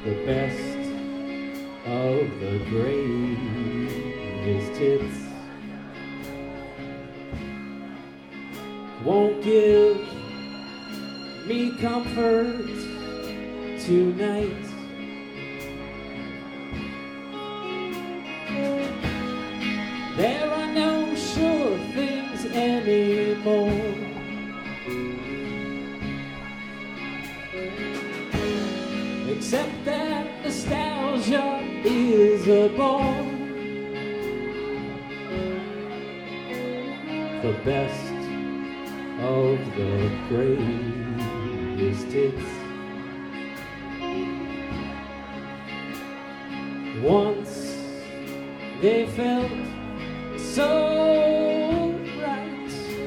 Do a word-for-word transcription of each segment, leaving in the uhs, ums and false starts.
the best of the greatest hits. Won't give me comfort tonight. There are no sure things anymore. Except that nostalgia is a bore. The best of the greatest hits. Once they felt so right,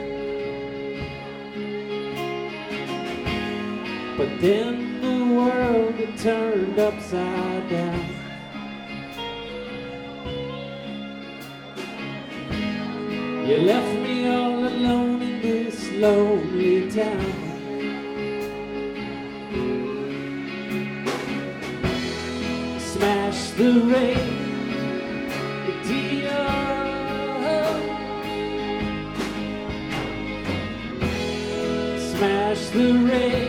but then the world had turned upside down. You left me all alone in this lonely town. Smash the radio, smash the radio.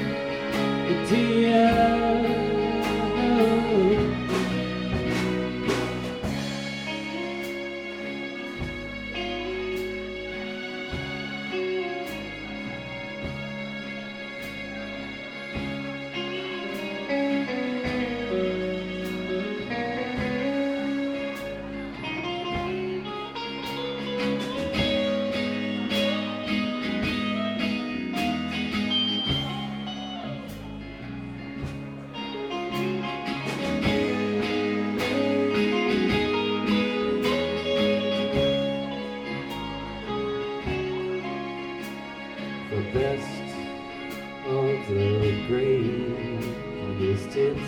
The best of the greatest hits.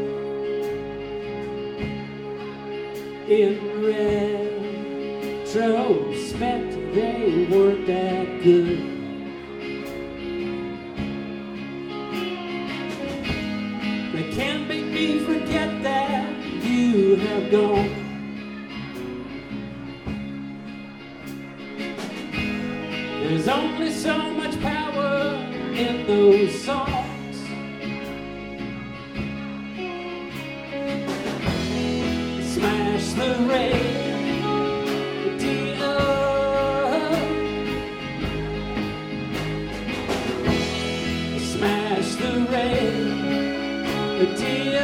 In retrospect, they weren't that good. They can't make me forget that you have gone. There's only so much power in those songs. Smash the radio, smash the radio.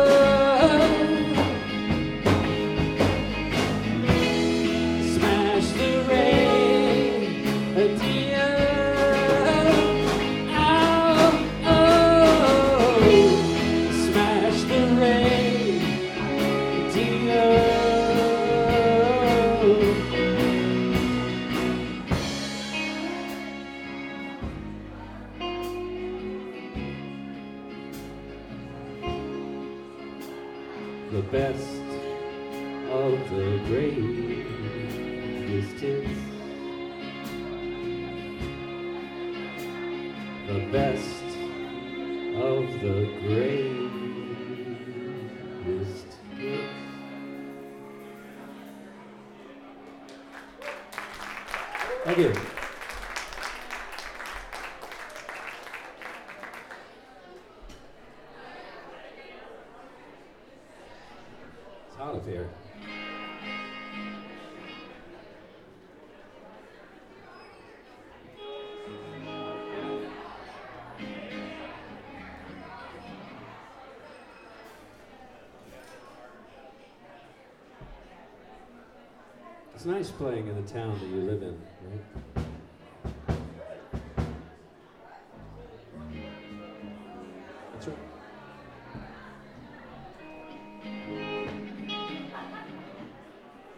Smash the radio. The best of the greatest hits. The best of the greatest hits. Thank you. It's hot up here. It's nice playing in the town that you live in, right?